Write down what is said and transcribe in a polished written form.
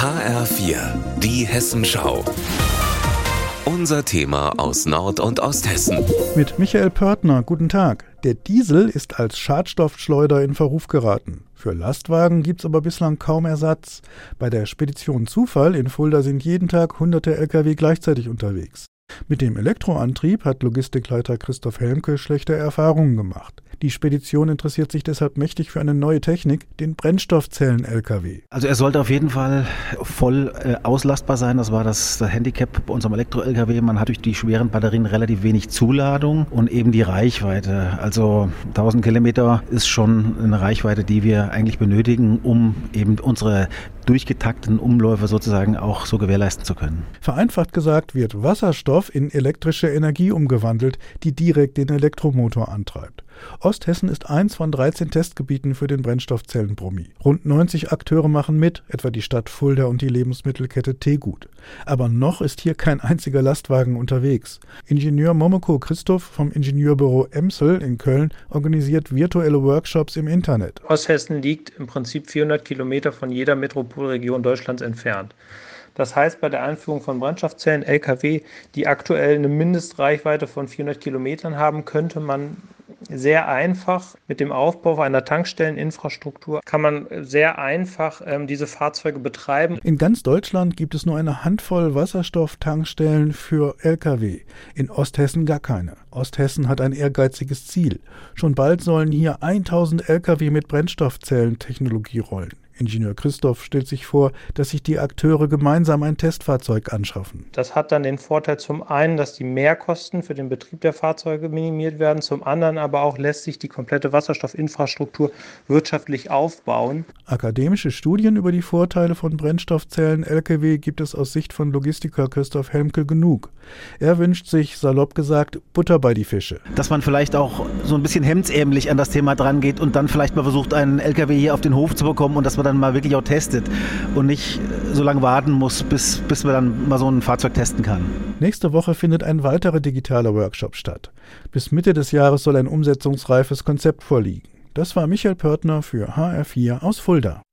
HR4, die Hessenschau. Unser Thema aus Nord- und Osthessen. Mit Michael Pörtner, guten Tag. Der Diesel ist als Schadstoffschleuder in Verruf geraten. Für Lastwagen gibt's aber bislang kaum Ersatz. Bei der Spedition Zufall in Fulda sind jeden Tag hunderte Lkw gleichzeitig unterwegs. Mit dem Elektroantrieb hat Logistikleiter Christoph Helmke schlechte Erfahrungen gemacht. Die Spedition interessiert sich deshalb mächtig für eine neue Technik, den Brennstoffzellen-Lkw. Also er sollte auf jeden Fall voll auslastbar sein. Das war das Handicap bei unserem Elektro-Lkw. Man hat durch die schweren Batterien relativ wenig Zuladung und eben die Reichweite. Also 1000 Kilometer ist schon eine Reichweite, die wir eigentlich benötigen, um eben unsere durchgetakteten Umläufe sozusagen auch so gewährleisten zu können. Vereinfacht gesagt wird Wasserstoff in elektrische Energie umgewandelt, die direkt den Elektromotor antreibt. Osthessen ist eins von 13 Testgebieten für den Brennstoffzellenbrummi. Rund 90 Akteure machen mit, etwa die Stadt Fulda und die Lebensmittelkette Tegut. Aber noch ist hier kein einziger Lastwagen unterwegs. Ingenieur Momoko Christoph vom Ingenieurbüro Emsel in Köln organisiert virtuelle Workshops im Internet. Osthessen liegt im Prinzip 400 Kilometer von jeder Metropolregion Deutschlands entfernt. Das heißt, bei der Einführung von Brennstoffzellen Lkw, die aktuell eine Mindestreichweite von 400 Kilometern haben, könnte man sehr einfach mit dem Aufbau einer Tankstelleninfrastruktur sehr einfach diese Fahrzeuge betreiben. In ganz Deutschland gibt es nur eine Handvoll Wasserstofftankstellen für Lkw. In Osthessen gar keine. Osthessen hat ein ehrgeiziges Ziel. Schon bald sollen hier 1000 Lkw mit Brennstoffzellentechnologie rollen. Ingenieur Christoph stellt sich vor, dass sich die Akteure gemeinsam ein Testfahrzeug anschaffen. Das hat dann den Vorteil zum einen, dass die Mehrkosten für den Betrieb der Fahrzeuge minimiert werden, zum anderen aber auch lässt sich die komplette Wasserstoffinfrastruktur wirtschaftlich aufbauen. Akademische Studien über die Vorteile von Brennstoffzellen-Lkw gibt es aus Sicht von Logistiker Christoph Helmke genug. Er wünscht sich, salopp gesagt, Butter bei die Fische. Dass man vielleicht auch so ein bisschen hemdsärmlich an das Thema dran geht und dann vielleicht mal versucht, einen Lkw hier auf den Hof zu bekommen und dass man dann mal wirklich auch testet und nicht so lange warten muss, bis man dann mal so ein Fahrzeug testen kann. Nächste Woche findet ein weiterer digitaler Workshop statt. Bis Mitte des Jahres soll ein umsetzungsreifes Konzept vorliegen. Das war Michael Pörtner für HR4 aus Fulda.